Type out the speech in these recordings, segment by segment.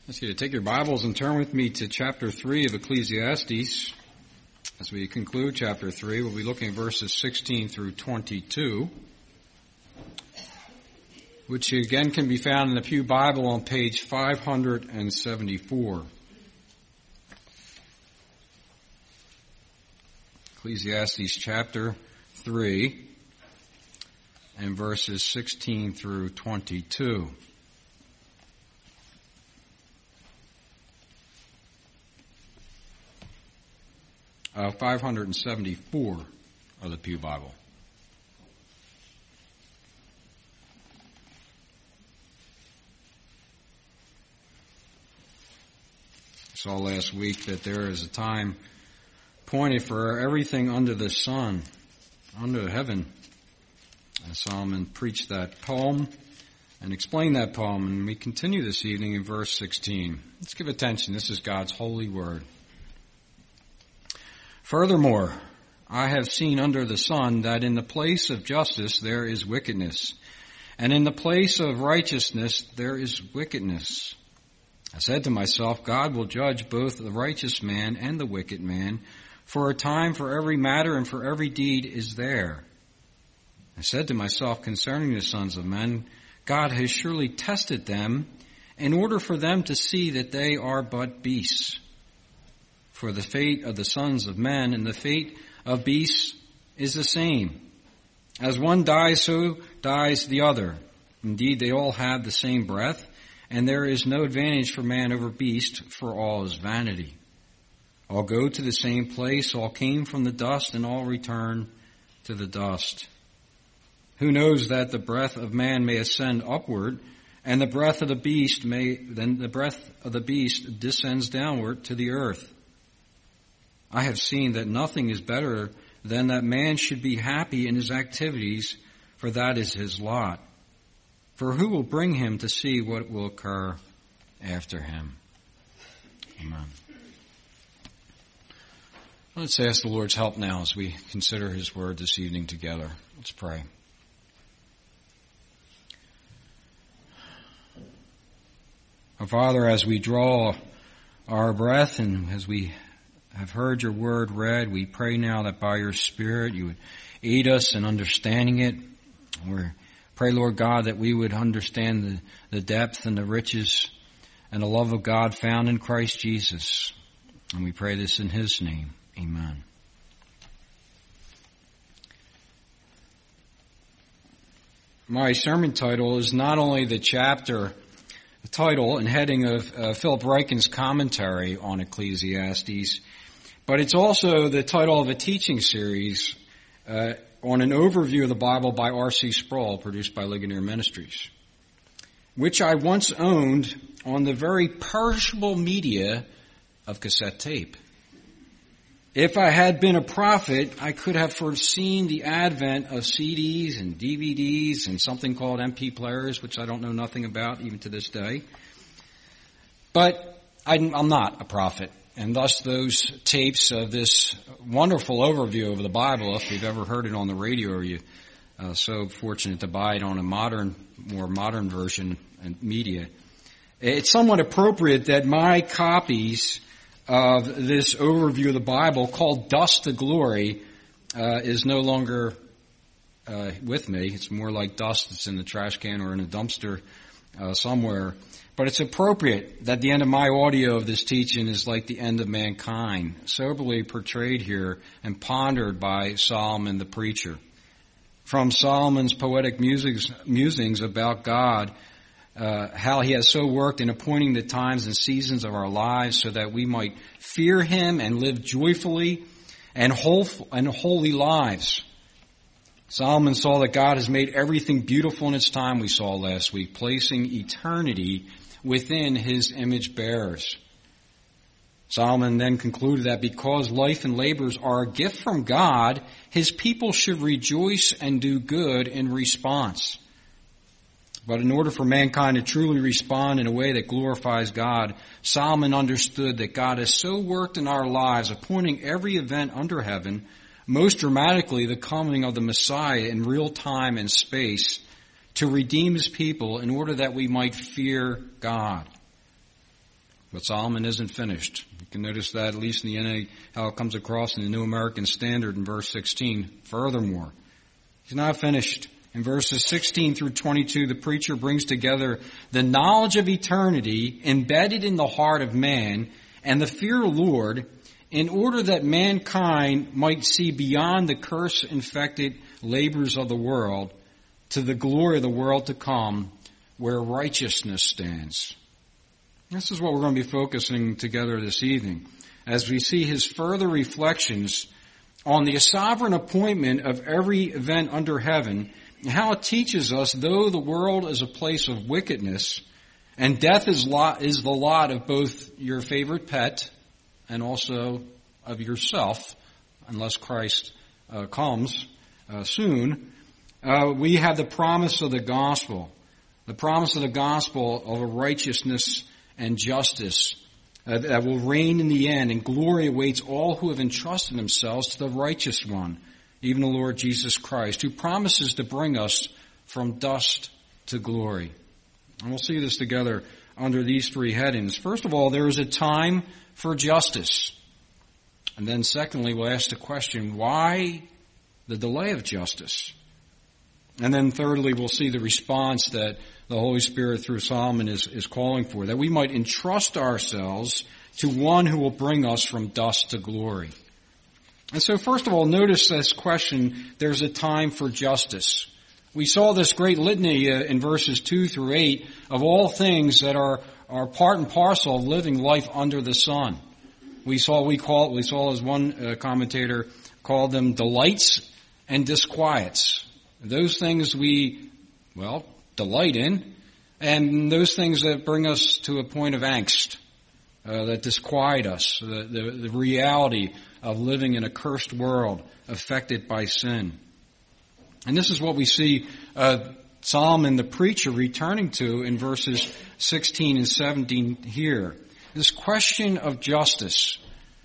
Ask you to take your Bibles and turn with me to chapter 3 of Ecclesiastes. As we conclude chapter 3, we'll be looking at verses 16 through 22, which again can be found in the Pew Bible on page 574. Ecclesiastes chapter 3 and verses 16 through 22. 574 of the Pew Bible. I saw last week that there is a time appointed for everything under the sun, under heaven. And Solomon preached that poem and explained that poem, and we continue this evening in verse 16. Let's give attention. This is God's holy word. Furthermore, I have seen under the sun that in the place of justice there is wickedness, and in the place of righteousness there is wickedness. I said to myself, God will judge both the righteous man and the wicked man, for a time for every matter and for every deed is there. I said to myself concerning the sons of men, God has surely tested them in order for them to see that they are but beasts. For the fate of the sons of men and the fate of beasts is the same. As one dies, so dies the other. Indeed, they all have the same breath, and there is no advantage for man over beast, for all is vanity. All go to the same place, all came from the dust, and all return to the dust. Who knows that the breath of man may ascend upward, and the breath of the beast descends downward to the earth? I have seen that nothing is better than that man should be happy in his activities, for that is his lot. For who will bring him to see what will occur after him? Amen. Let's ask the Lord's help now as we consider His word this evening together. Let's pray. Our Father, as we draw our breath and as we have heard your word read, we pray now that by your Spirit you would aid us in understanding it. We pray, Lord God, that we would understand the depth and the riches and the love of God found in Christ Jesus. And we pray this in His name. Amen. My sermon title is not only the chapter title and heading of Philip Ryken's commentary on Ecclesiastes, but it's also the title of a teaching series on an overview of the Bible by R.C. Sproul, produced by Ligonier Ministries, which I once owned on the very perishable media of cassette tape. If I had been a prophet, I could have foreseen the advent of CDs and DVDs and something called MP players, which I don't know nothing about even to this day. But I'm not a prophet. And thus those tapes of this wonderful overview of the Bible, if you've ever heard it on the radio or you're so fortunate to buy it on a more modern version and media, it's somewhat appropriate that my copies of this overview of the Bible called Dust to Glory is no longer with me. It's more like dust that's in the trash can or in a dumpster somewhere. But it's appropriate that the end of my audio of this teaching is like the end of mankind, soberly portrayed here and pondered by Solomon the preacher. From Solomon's poetic musings about God, how He has so worked in appointing the times and seasons of our lives so that we might fear Him and live joyfully and holy lives. Solomon saw that God has made everything beautiful in its time, we saw last week, placing eternity within His image bearers. Solomon then concluded that because life and labors are a gift from God, His people should rejoice and do good in response. But in order for mankind to truly respond in a way that glorifies God, Solomon understood that God has so worked in our lives, appointing every event under heaven, most dramatically the coming of the Messiah in real time and space, to redeem His people in order that we might fear God. But Solomon isn't finished. You can notice that, at least in the NA, how it comes across in the New American Standard in verse 16. Furthermore, he's not finished. In verses 16 through 22, the preacher brings together the knowledge of eternity embedded in the heart of man and the fear of the Lord, in order that mankind might see beyond the curse-infected labors of the world to the glory of the world to come, where righteousness stands. This is what we're going to be focusing together this evening, as we see his further reflections on the sovereign appointment of every event under heaven, and how it teaches us, though the world is a place of wickedness, and death is the lot of both your favorite pet and also of yourself, unless Christ comes soon, we have the promise of the gospel of a righteousness and justice that will reign in the end, and glory awaits all who have entrusted themselves to the righteous one, even the Lord Jesus Christ, who promises to bring us from dust to glory. And we'll see this together under these three headings. First of all, there is a time for justice. And then secondly, we'll ask the question, why the delay of justice? And then thirdly, we'll see the response that the Holy Spirit through Solomon is calling for, that we might entrust ourselves to one who will bring us from dust to glory. And so first of all, notice this question, there's a time for justice. We saw this great litany in verses 2 through 8 of all things that are part and parcel of living life under the sun. We saw as one commentator called them delights and disquiets. Those things we, delight in, and those things that bring us to a point of angst, that disquiet us, the reality of living in a cursed world affected by sin. And this is what we see Solomon the preacher returning to in verses 16 and 17 here. This question of justice.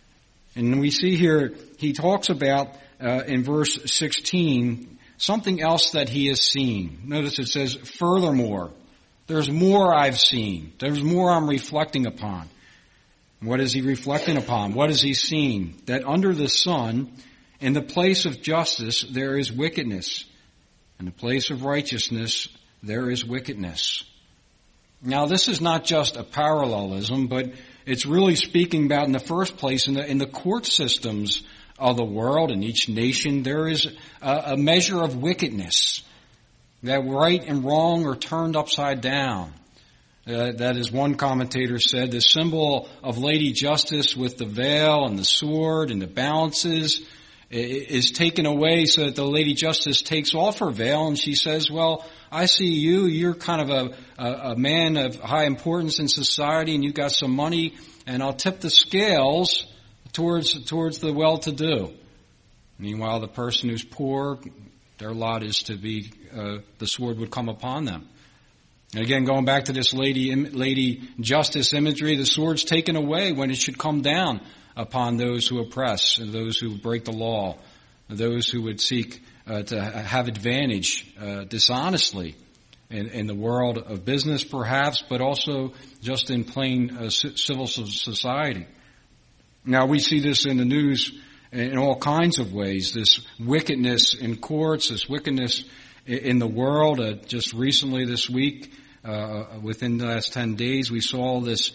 And we see here, he talks about, in verse 16, something else that he has seen. Notice it says, furthermore, there's more I've seen. There's more I'm reflecting upon. What is he reflecting upon? What has he seen? That under the sun, in the place of justice, there is wickedness. In the place of righteousness, there is wickedness. Now, this is not just a parallelism, but it's really speaking about, in the first place, in the court systems of the world, in each nation, there is a measure of wickedness. That right and wrong are turned upside down. That, as one commentator said, the symbol of Lady Justice with the veil and the sword and the balances is taken away, so that the Lady Justice takes off her veil and she says, well, I see you're kind of a man of high importance in society, and you've got some money, and I'll tip the scales towards the well-to-do. Meanwhile, the person who's poor, their lot is to be, the sword would come upon them. And again, going back to this Lady Justice imagery, the sword's taken away when it should come down upon those who oppress, and those who break the law, and those who would seek to have advantage dishonestly in the world of business perhaps, but also just in plain civil society. Now, we see this in the news in all kinds of ways, this wickedness in courts, this wickedness in the world. Just recently this week, within the last 10 days, we saw this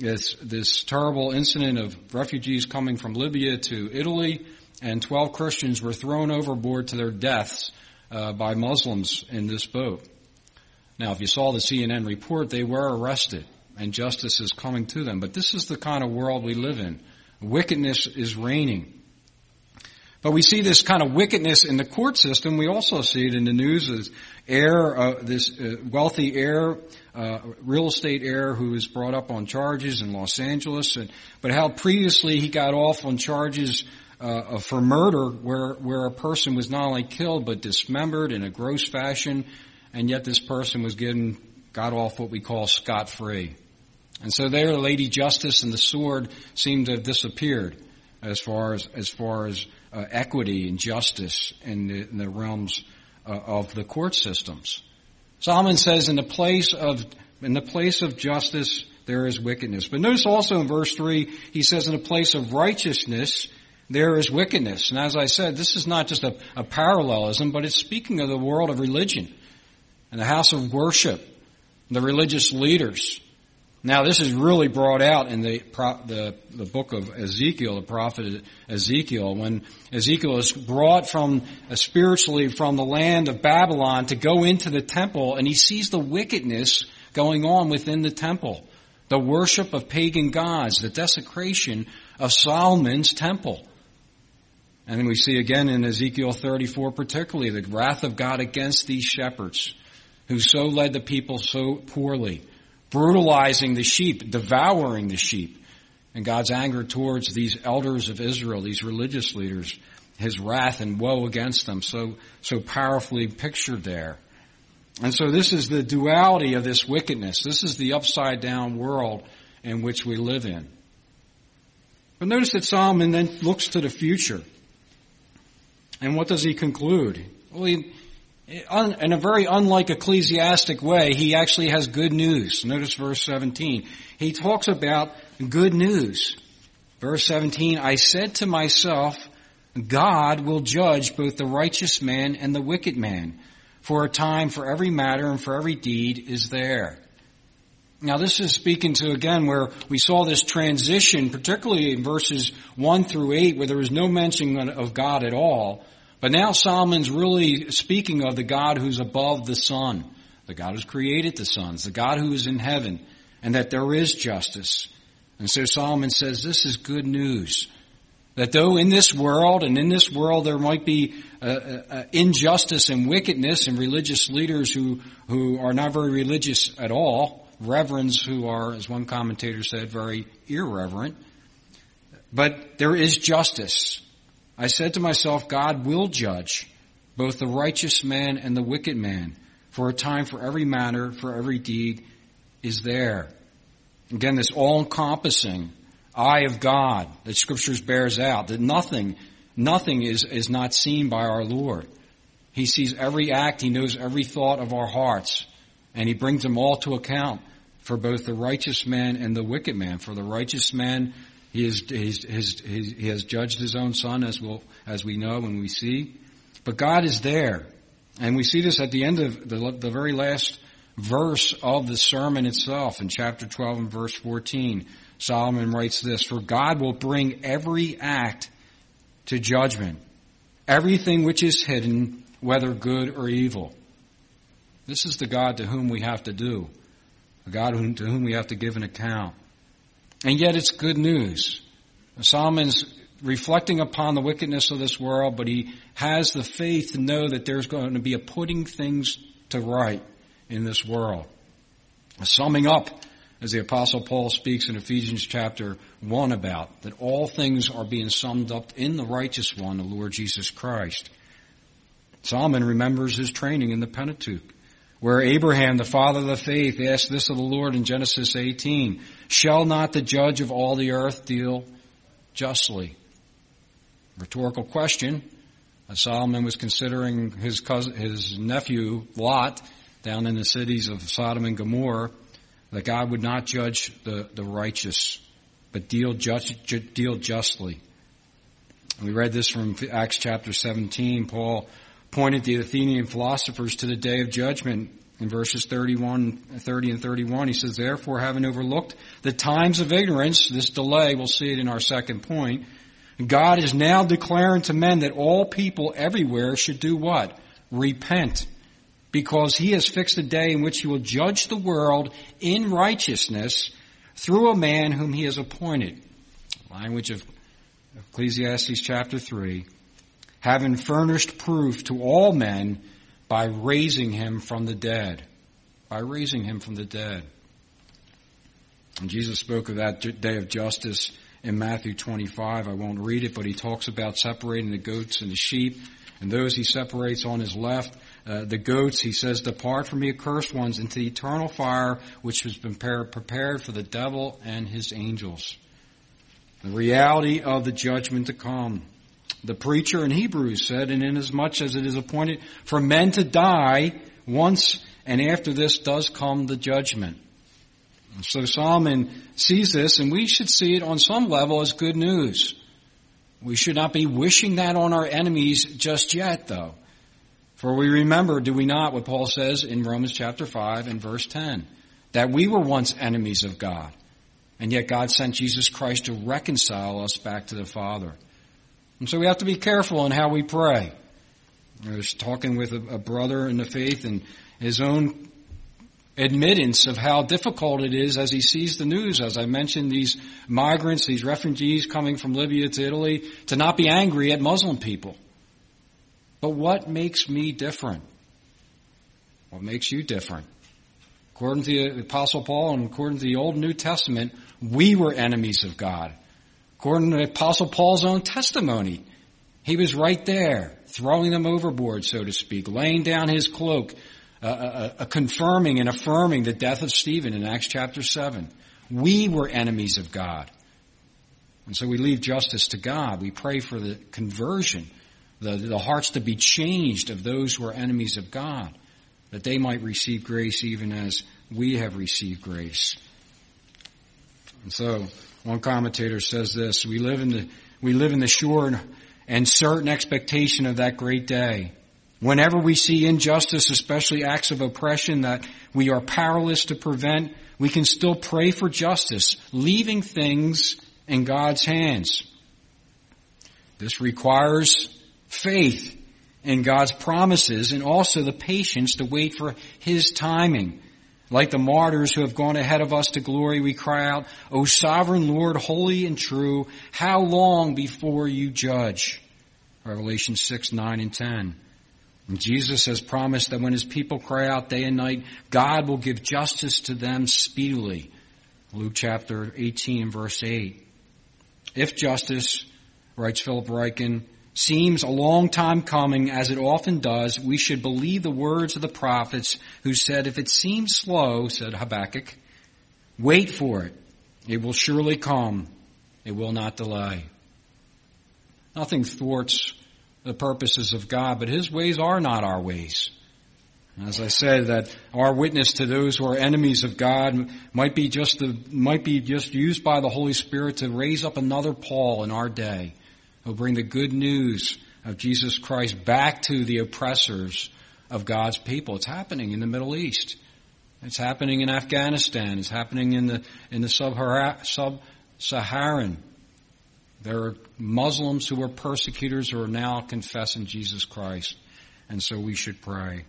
terrible incident of refugees coming from Libya to Italy, and 12 Christians were thrown overboard to their deaths by Muslims in this boat. Now, if you saw the CNN report, they were arrested, and justice is coming to them. But this is the kind of world we live in. Wickedness is reigning. But we see this kind of wickedness in the court system. We also see it in the news as this wealthy heir, real estate heir who is brought up on charges in Los Angeles. But how previously he got off on charges for murder, where a person was not only killed but dismembered in a gross fashion, and yet this person got off what we call scot-free. And so there, the Lady Justice and the sword seem to have disappeared as far as equity and justice in the realms of the court systems. Solomon says, in the place of In the place of justice, there is wickedness. But notice also in verse 3, he says, in the place of righteousness, there is wickedness. And as I said, this is not just a parallelism, but it's speaking of the world of religion and the house of worship, the religious leaders. Now, this is really brought out in the book of Ezekiel, the prophet Ezekiel, when Ezekiel is brought spiritually from the land of Babylon to go into the temple, and he sees the wickedness going on within the temple, the worship of pagan gods, the desecration of Solomon's temple. And then we see again in Ezekiel 34 particularly the wrath of God against these shepherds who so led the people so poorly, brutalizing the sheep, devouring the sheep. And God's anger towards these elders of Israel, these religious leaders, his wrath and woe against them, so powerfully pictured there. And so this is the duality of this wickedness. This is the upside down world in which we live in. But notice that Solomon then looks to the future. And what does he conclude? Well, in a very unlike ecclesiastic way, he actually has good news. Notice verse 17. He talks about good news. Verse 17, I said to myself, God will judge both the righteous man and the wicked man, for a time for every matter and for every deed is there. Now this is speaking to, again, where we saw this transition, particularly in verses 1 through 8, where there was no mention of God at all. But now Solomon's really speaking of the God who's above the sun, the God who's created the suns, the God who is in heaven, and that there is justice. And so Solomon says this is good news. That though in this world there might be injustice and wickedness and religious leaders who are not very religious at all, reverends who are, as one commentator said, very irreverent, but there is justice. I said to myself, God will judge both the righteous man and the wicked man, for a time for every matter, for every deed is there. Again, this all-encompassing eye of God that Scriptures bears out, that nothing is not seen by our Lord. He sees every act, He knows every thought of our hearts, and He brings them all to account for both the righteous man and the wicked man. For the righteous man, He has judged His own son, as we know and we see. But God is there. And we see this at the end of the very last verse of the sermon itself, in chapter 12 and verse 14. Solomon writes this, for God will bring every act to judgment, everything which is hidden, whether good or evil. This is the God to whom we have to do, a God to whom we have to give an account. And yet it's good news. Solomon's reflecting upon the wickedness of this world, but he has the faith to know that there's going to be a putting things to right in this world. Summing up, as the Apostle Paul speaks in Ephesians chapter 1 about, that all things are being summed up in the righteous one, the Lord Jesus Christ. Solomon remembers his training in the Pentateuch, where Abraham, the father of the faith, asked this of the Lord in Genesis 18, shall not the judge of all the earth deal justly? Rhetorical question. As Solomon was considering his nephew Lot down in the cities of Sodom and Gomorrah, that God would not judge the righteous, but deal justly. And we read this from Acts chapter 17. Paul pointed the Athenian philosophers to the day of judgment in verses 30 and 31. He says, therefore, having overlooked the times of ignorance, this delay, we'll see it in our second point, God is now declaring to men that all people everywhere should do what? Repent. Because He has fixed a day in which He will judge the world in righteousness through a man whom He has appointed. Language of Ecclesiastes chapter 3. Having furnished proof to all men by raising Him from the dead. By raising Him from the dead. And Jesus spoke of that day of justice in Matthew 25. I won't read it, but He talks about separating the goats and the sheep. And those He separates on His left, the goats, He says, depart from me, accursed ones, into the eternal fire which has been prepared for the devil and his angels. The reality of the judgment to come. The preacher in Hebrews said, and inasmuch as it is appointed for men to die once, and after this does come the judgment. So Solomon sees this, and we should see it on some level as good news. We should not be wishing that on our enemies just yet, though. For we remember, do we not, what Paul says in Romans chapter 5 and verse 10, that we were once enemies of God, and yet God sent Jesus Christ to reconcile us back to the Father. And so we have to be careful in how we pray. I was talking with a brother in the faith, and his own admittance of how difficult it is as he sees the news, as I mentioned, these migrants, these refugees coming from Libya to Italy, to not be angry at Muslim people. But what makes me different? What makes you different? According to the Apostle Paul and according to the Old and New Testament, we were enemies of God. According to the Apostle Paul's own testimony, he was right there, throwing them overboard, so to speak, laying down his cloak, confirming and affirming the death of Stephen in Acts chapter 7. We were enemies of God. And so we leave justice to God. We pray for the conversion, the hearts to be changed of those who are enemies of God, that they might receive grace even as we have received grace. And so one commentator says this, we live in the sure and certain expectation of that great day. Whenever we see injustice, especially acts of oppression that we are powerless to prevent, we can still pray for justice, leaving things in God's hands. This requires faith in God's promises and also the patience to wait for His timing. Like the martyrs who have gone ahead of us to glory, we cry out, O sovereign Lord, holy and true, how long before you judge? Revelation 6, 9, and 10. And Jesus has promised that when His people cry out day and night, God will give justice to them speedily. Luke chapter 18, verse 8. If justice, writes Philip Ryken, seems a long time coming, as it often does, we should believe the words of the prophets who said, if it seems slow, said Habakkuk, wait for it. It will surely come. It will not delay. Nothing thwarts the purposes of God, but His ways are not our ways. As I said, that our witness to those who are enemies of God might be just used by the Holy Spirit to raise up another Paul in our day, who will bring the good news of Jesus Christ back to the oppressors of God's people. It's happening in the Middle East. It's happening in Afghanistan. It's happening in the sub-Saharan. There are Muslims who are persecutors who are now confessing Jesus Christ. And so we should pray.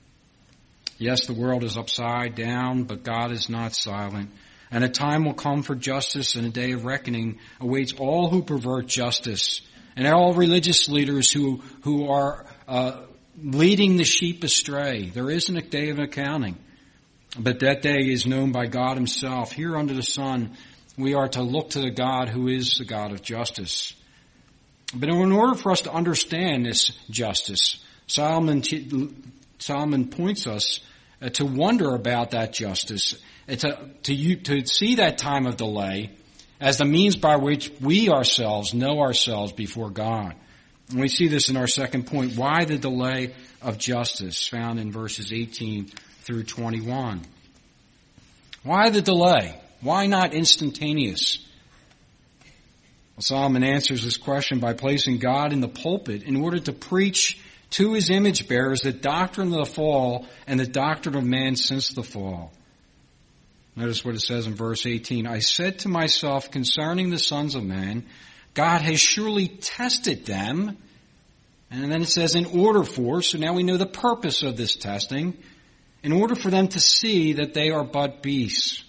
Yes, the world is upside down, but God is not silent. And a time will come for justice, and a day of reckoning awaits all who pervert justice and all religious leaders who are leading the sheep astray. There isn't a day of accounting, but that day is known by God Himself. Here under the sun, we are to look to the God who is the God of justice. But in order for us to understand this justice, Solomon points us to wonder about that justice, to see that time of delay as the means by which we ourselves know ourselves before God. And we see this in our second point. Why the delay of justice, found in verses 18 through 21. Why the delay? Why not instantaneous? Well, Solomon answers this question by placing God in the pulpit in order to preach to His image bearers the doctrine of the fall and the doctrine of man since the fall. Notice what it says in verse 18. I said to myself concerning the sons of man, God has surely tested them. And then it says in order for, so now we know the purpose of this testing, in order for them to see that they are but beasts.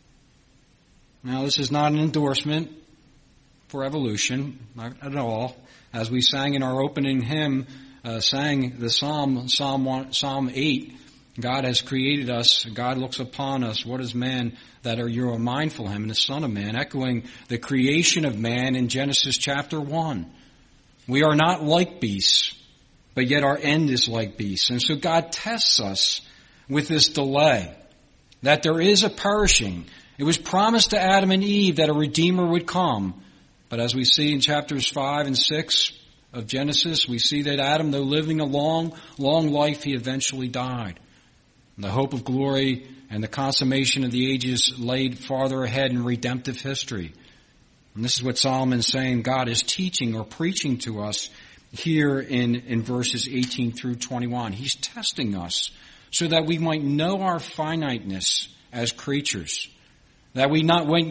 Now this is not an endorsement for evolution, not at all. As we sang in our opening hymn, sang the Psalm 8, God has created us, God looks upon us, what is man that you are mindful of him, and the Son of Man, echoing the creation of man in Genesis chapter 1. We are not like beasts, but yet our end is like beasts. And so God tests us with this delay, that there is a perishing. It was promised to Adam and Eve that a Redeemer would come. But as we see in chapters 5 and 6 of Genesis, we see that Adam, though living a long, long life, he eventually died. And the hope of glory and the consummation of the ages laid farther ahead in redemptive history. And this is what Solomon's saying God is teaching or preaching to us here in verses 18 through 21. He's testing us so that we might know our finiteness as creatures, that we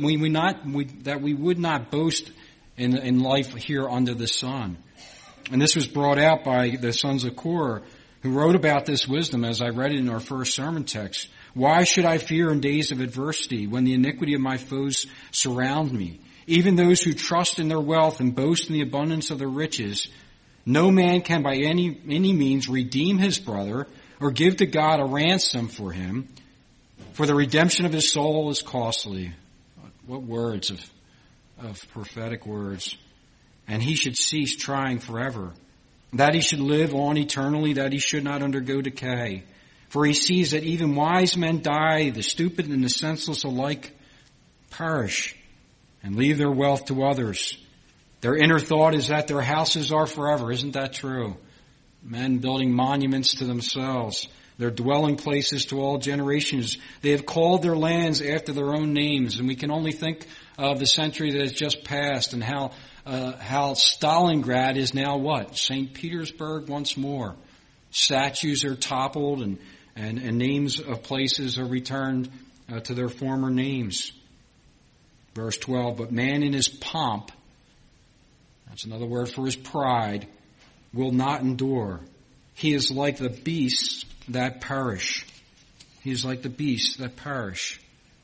would not boast in life here under the sun. And this was brought out by the sons of Korah, who wrote about this wisdom, as I read it in our first sermon text. Why should I fear in days of adversity, when the iniquity of my foes surround me? Even those who trust in their wealth and boast in the abundance of their riches, no man can by any means redeem his brother or give to God a ransom for him, for the redemption of his soul is costly. What words of prophetic words. And he should cease trying forever, that he should live on eternally, that he should not undergo decay. For he sees that even wise men die, the stupid and the senseless alike perish and leave their wealth to others. Their inner thought is that their houses are forever. Isn't that true? Men building monuments to themselves, their dwelling places to all generations. They have called their lands after their own names, and we can only think of the century that has just passed and how Stalingrad is now what? St. Petersburg once more. Statues are toppled and names of places are returned to their former names. Verse 12, but man in his pomp, that's another word for his pride, will not endure. He is like the beasts that perish. He is like the beasts that perish.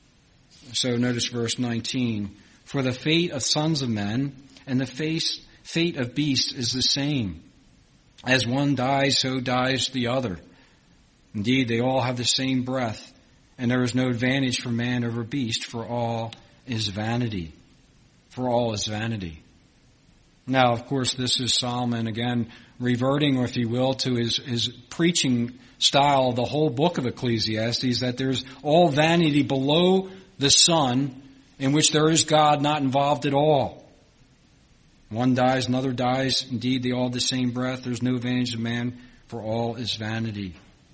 So notice verse 19. For the fate of sons of men and the fate of beasts is the same. As one dies, so dies the other. Indeed, they all have the same breath, and there is no advantage for man over beast, for all is vanity. For all is vanity. Now, of course, this is Solomon, again, reverting, if you will, to his preaching style, the whole book of Ecclesiastes, that there's all vanity below the sun, in which there is God not involved at all. One dies, another dies. Indeed, they all have the same breath. There's no advantage of man, for all is vanity.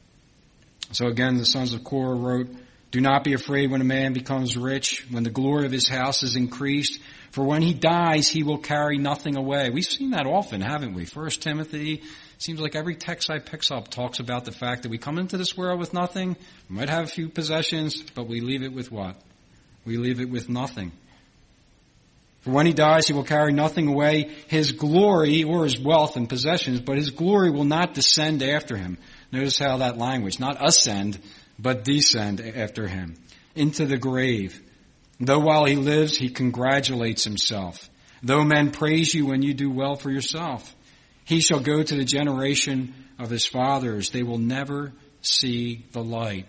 So again, the sons of Korah wrote, do not be afraid when a man becomes rich, when the glory of his house is increased, for when he dies, he will carry nothing away. We've seen that often, haven't we? 1 Timothy, seems like every text I pick up talks about the fact that we come into this world with nothing. We might have a few possessions, but we leave it with what? We leave it with nothing. For when he dies, he will carry nothing away. His glory, or his wealth and possessions, but his glory will not descend after him. Notice how that language, not ascend, but descend after him into the grave. Though while he lives, he congratulates himself. Though men praise you when you do well for yourself, he shall go to the generation of his fathers. They will never see the light.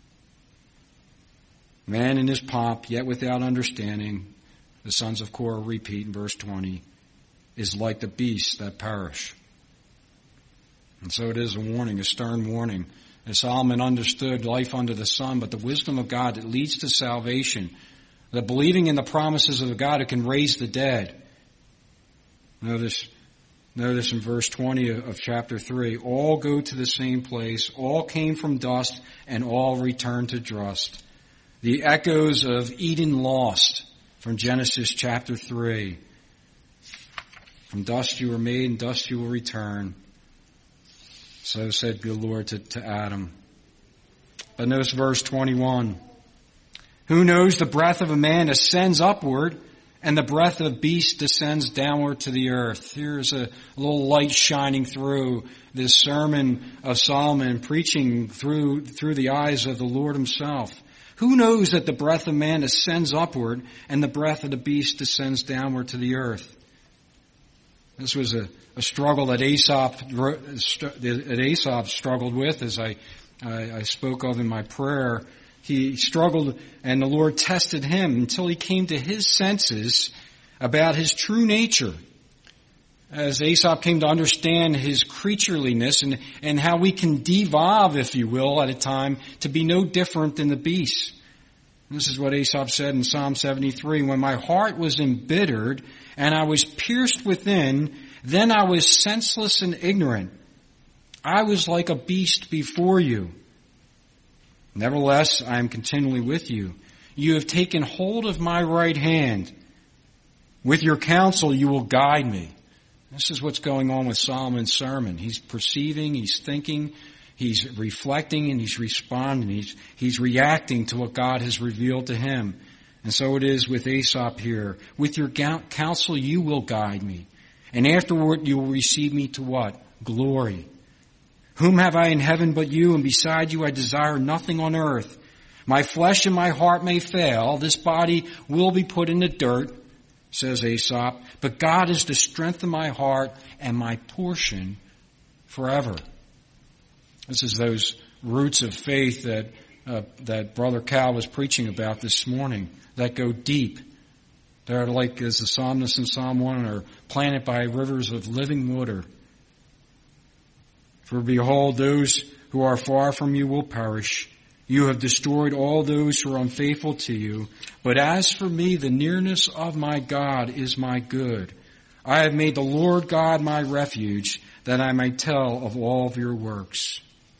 Man in his pomp, yet without understanding, the sons of Korah repeat in verse 20, is like the beasts that perish. And so it is a warning, a stern warning. As Solomon understood life under the sun, but the wisdom of God that leads to salvation, the believing in the promises of God who can raise the dead. Notice in verse 20 of chapter 3, all go to the same place, all came from dust, and all return to dust. The echoes of Eden lost from Genesis chapter 3. From dust you were made, and dust you will return. So said the Lord to Adam. But notice verse 21. Who knows the breath of a man ascends upward, and the breath of beast descends downward to the earth. Here's a little light shining through this sermon of Solomon, preaching through the eyes of the Lord himself. Who knows that the breath of man ascends upward, and the breath of the beast descends downward to the earth? This was a struggle that Aesop struggled with, as I spoke of in my prayer. He struggled, and the Lord tested him until he came to his senses about his true nature. As Aesop came to understand his creatureliness and how we can devolve, if you will, at a time to be no different than the beasts. And this is what Aesop said in Psalm 73, when my heart was embittered and I was pierced within, then I was senseless and ignorant. I was like a beast before you. Nevertheless, I am continually with you. You have taken hold of my right hand. With your counsel you will guide me. This is what's going on with Solomon's sermon. He's perceiving, he's thinking, he's reflecting, and he's responding. He's reacting to what God has revealed to him. And so it is with Asaph here. With your counsel you will guide me. And afterward you will receive me to what? Glory. Whom have I in heaven but you, and beside you I desire nothing on earth. My flesh and my heart may fail. This body will be put in the dirt, says Asaph. But God is the strength of my heart and my portion forever. This is those roots of faith that Brother Cal was preaching about this morning, that go deep. They're like, as the psalmist in Psalm 1, are planted by rivers of living water. For behold, those who are far from you will perish. You have destroyed all those who are unfaithful to you. But as for me, the nearness of my God is my good. I have made the Lord God my refuge, that I may tell of all of your works.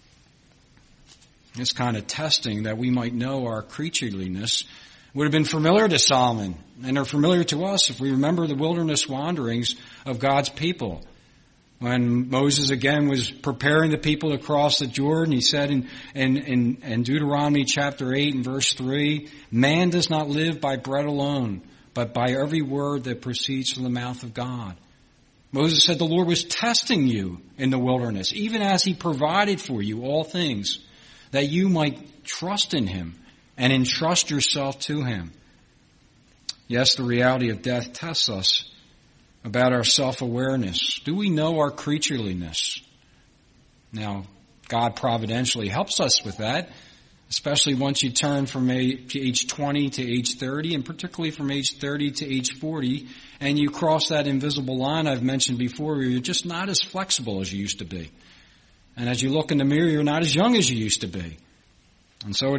This kind of testing that we might know our creatureliness would have been familiar to Solomon, and are familiar to us if we remember the wilderness wanderings of God's people. When Moses again was preparing the people to cross the Jordan, he said in Deuteronomy chapter 8 and verse 3, man does not live by bread alone, but by every word that proceeds from the mouth of God. Moses said the Lord was testing you in the wilderness, even as he provided for you all things, that you might trust in him and entrust yourself to him. Yes, the reality of death tests us about our self-awareness. Do we know our creatureliness? Now, God providentially helps us with that, especially once you turn from age 20 to age 30, and particularly from age 30 to age 40, and you cross that invisible line I've mentioned before, where you're just not as flexible as you used to be. And as you look in the mirror, you're not as young as you used to be. And so it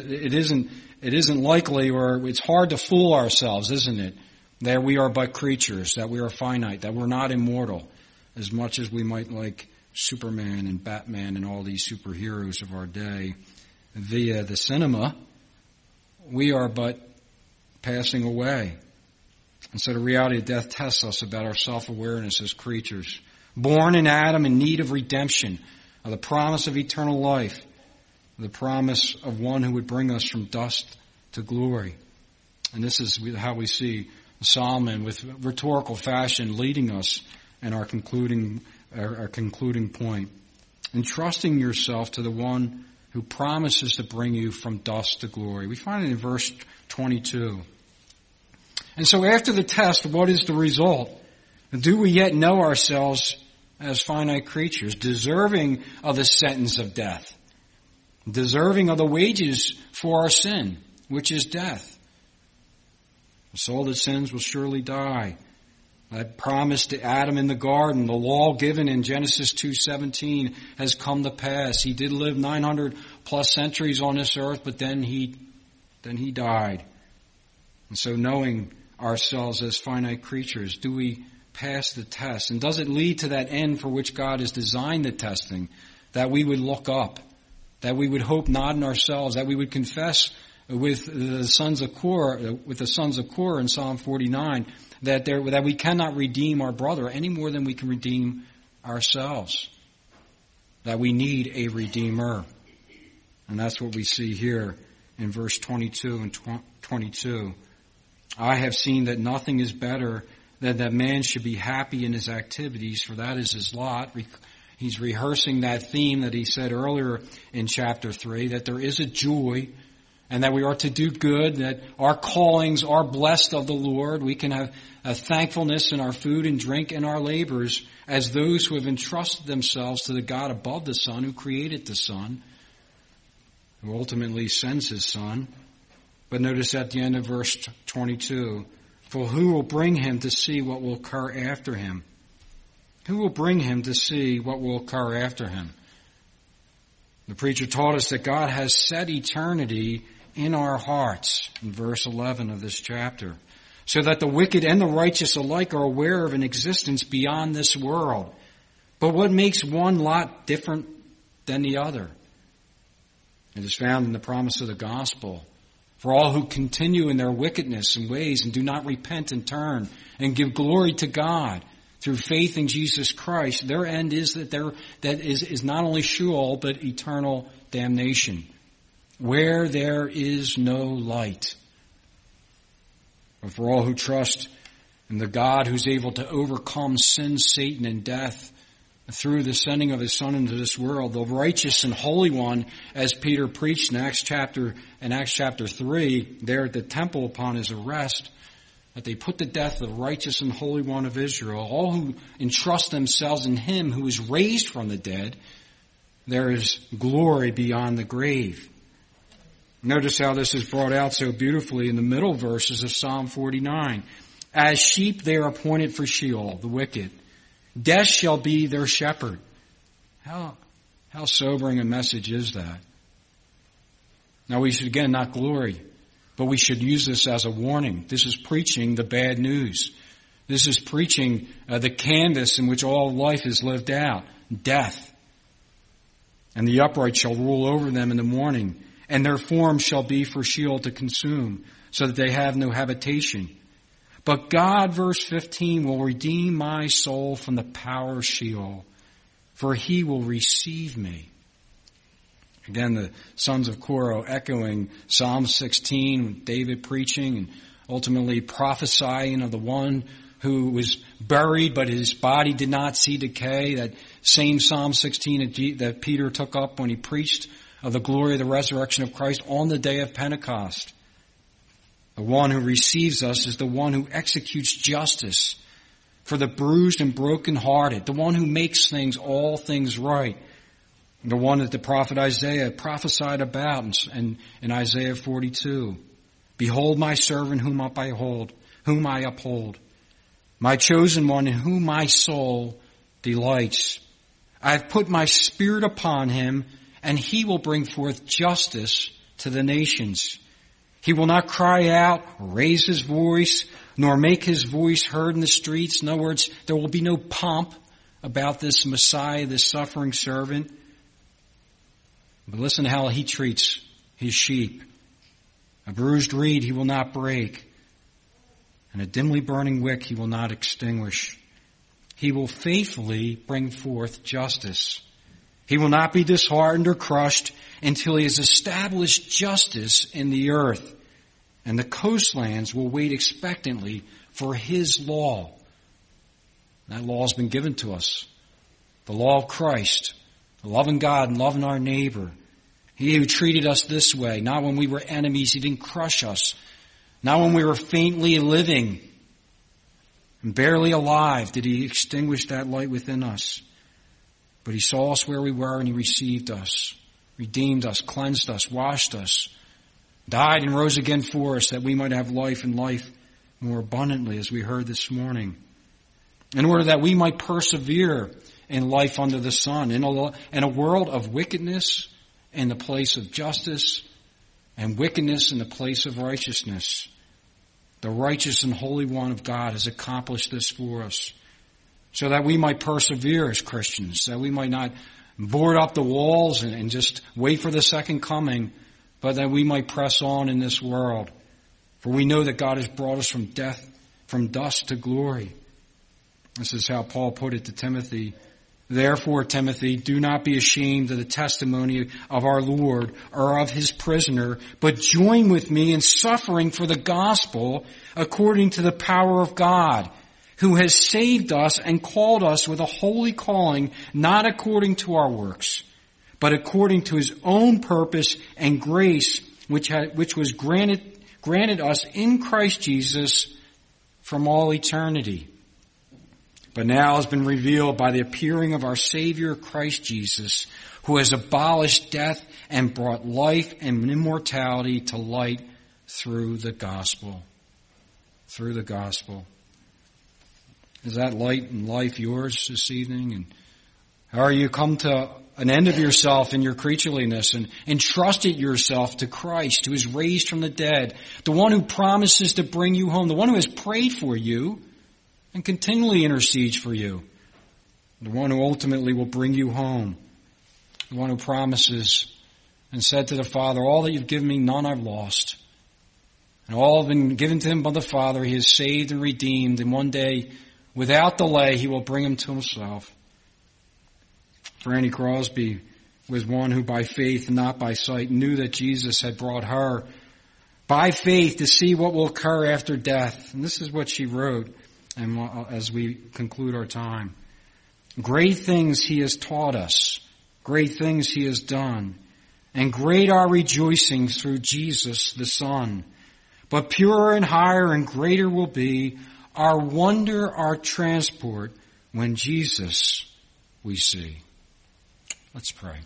isn't likely, or it's hard to fool ourselves, isn't it? That we are but creatures, that we are finite, that we're not immortal, as much as we might like Superman and Batman and all these superheroes of our day via the cinema. We are but passing away. And so the reality of death tests us about our self-awareness as creatures. Born in Adam in need of redemption, of the promise of eternal life, the promise of one who would bring us from dust to glory. And this is how we see Solomon, with rhetorical fashion, leading us in our concluding point. Entrusting yourself to the one who promises to bring you from dust to glory. We find it in verse 22. And so after the test, what is the result? Do we yet know ourselves as finite creatures, deserving of the sentence of death, deserving of the wages for our sin, which is death? The soul that sins will surely die. That promise to Adam in the garden, the law given in Genesis 2:17, has come to pass. He did live 900 plus centuries on this earth, but then he died. And so knowing ourselves as finite creatures, do we pass the test? And does it lead to that end for which God has designed the testing, that we would look up, that we would hope not in ourselves, that we would confess with the sons of Korah in Psalm 49, that we cannot redeem our brother any more than we can redeem ourselves, that we need a redeemer. And that's what we see here in verse 22 and 22. I have seen that nothing is better than that man should be happy in his activities, for that is his lot. He's rehearsing that theme that he said earlier in chapter 3, that there is a joy, and that we are to do good, that our callings are blessed of the Lord. We can have a thankfulness in our food and drink and our labors as those who have entrusted themselves to the God above the sun, who created the sun, who ultimately sends his Son. But notice at the end of verse 22, for who will bring him to see what will occur after him? Who will bring him to see what will occur after him? The preacher taught us that God has set eternity in our hearts in verse 11 of this chapter, so that the wicked and the righteous alike are aware of an existence beyond this world. But what makes one lot different than the other? It is found in the promise of the gospel. For all who continue in their wickedness and ways and do not repent and turn and give glory to God through faith in Jesus Christ, their end is that is not only Sheol, but eternal damnation, where there is no light. But for all who trust in the God who's able to overcome sin, Satan, and death through the sending of his Son into this world, the righteous and holy one, as Peter preached in Acts chapter 3, there at the temple upon his arrest, that they put to death the righteous and holy one of Israel. All who entrust themselves in him who is raised from the dead, there is glory beyond the grave. Notice how this is brought out so beautifully in the middle verses of Psalm 49. As sheep they are appointed for Sheol, the wicked. Death shall be their shepherd. How sobering a message is that? Now we should again not glory, but we should use this as a warning. This is preaching the bad news. This is preaching the canvas in which all life is lived out. Death. And the upright shall rule over them in the morning, and their form shall be for Sheol to consume, so that they have no habitation. But God, verse 15, will redeem my soul from the power of Sheol, for he will receive me. Again, the sons of Korah echoing Psalm 16, David preaching and ultimately prophesying of the one who was buried, but his body did not see decay. That same Psalm 16 that Peter took up when he preached of the glory of the resurrection of Christ on the day of Pentecost. The one who receives us is the one who executes justice for the bruised and brokenhearted, the one who makes all things right, the one that the prophet Isaiah prophesied about in Isaiah 42. Behold my servant whom I uphold, my chosen one in whom my soul delights. I have put my spirit upon him, and he will bring forth justice to the nations. He will not cry out or raise his voice, nor make his voice heard in the streets. In other words, there will be no pomp about this Messiah, this suffering servant. But listen to how he treats his sheep. A bruised reed he will not break, and a dimly burning wick he will not extinguish. He will faithfully bring forth justice. He will not be disheartened or crushed until he has established justice in the earth. And the coastlands will wait expectantly for his law. That law has been given to us. The law of Christ. Loving God and loving our neighbor. He who treated us this way. Not when we were enemies, he didn't crush us. Not when we were faintly living and barely alive did he extinguish that light within us. But he saw us where we were and he received us. Redeemed us, cleansed us, washed us. Died and rose again for us that we might have life and life more abundantly, as we heard this morning. In order that we might persevere in life under the sun, in a world of wickedness in the place of justice and wickedness in the place of righteousness. The righteous and holy one of God has accomplished this for us, so that we might persevere as Christians, that we might not board up the walls and just wait for the second coming, but that we might press on in this world. For we know that God has brought us from dust to glory. This is how Paul put it to Timothy. Therefore, Timothy, do not be ashamed of the testimony of our Lord or of his prisoner, but join with me in suffering for the gospel according to the power of God, who has saved us and called us with a holy calling, not according to our works, but according to his own purpose and grace, which was granted us in Christ Jesus from all eternity. But now has been revealed by the appearing of our Savior Christ Jesus, who has abolished death and brought life and immortality to light through the gospel. Through the gospel. Is that light and life yours this evening? And how are you come to an end of yourself in your creatureliness and entrusted yourself to Christ, who is raised from the dead, the one who promises to bring you home, the one who has prayed for you and continually intercedes for you, the one who ultimately will bring you home, the one who promises and said to the Father, all that you've given me, none I've lost. And all have been given to him by the Father. He is saved and redeemed, and one day, without delay, he will bring him to himself. Franny Crosby was one who by faith and not by sight knew that Jesus had brought her by faith to see what will occur after death. And this is what she wrote and as we conclude our time. Great things he has taught us. Great things he has done. And great our rejoicings through Jesus the Son. But purer and higher and greater will be our wonder, our transport, when Jesus we see. Let's pray.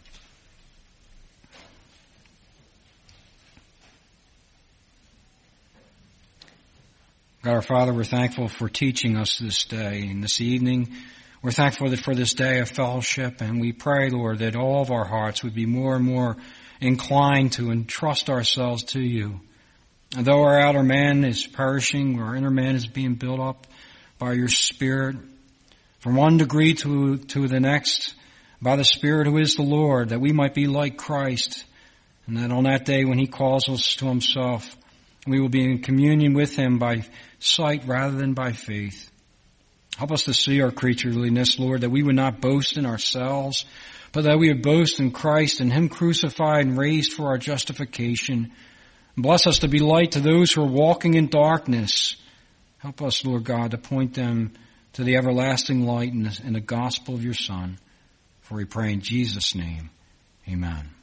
God our Father, we're thankful for teaching us this day and this evening. We're thankful for this day of fellowship, and we pray, Lord, that all of our hearts would be more and more inclined to entrust ourselves to you. And though our outer man is perishing, our inner man is being built up by your Spirit from one degree to the next by the Spirit who is the Lord, that we might be like Christ, and that on that day when he calls us to himself, we will be in communion with him by sight rather than by faith. Help us to see our creatureliness, Lord, that we would not boast in ourselves, but that we would boast in Christ and him crucified and raised for our justification. Bless us to be light to those who are walking in darkness. Help us, Lord God, to point them to the everlasting light in the gospel of your Son. For we pray in Jesus' name. Amen.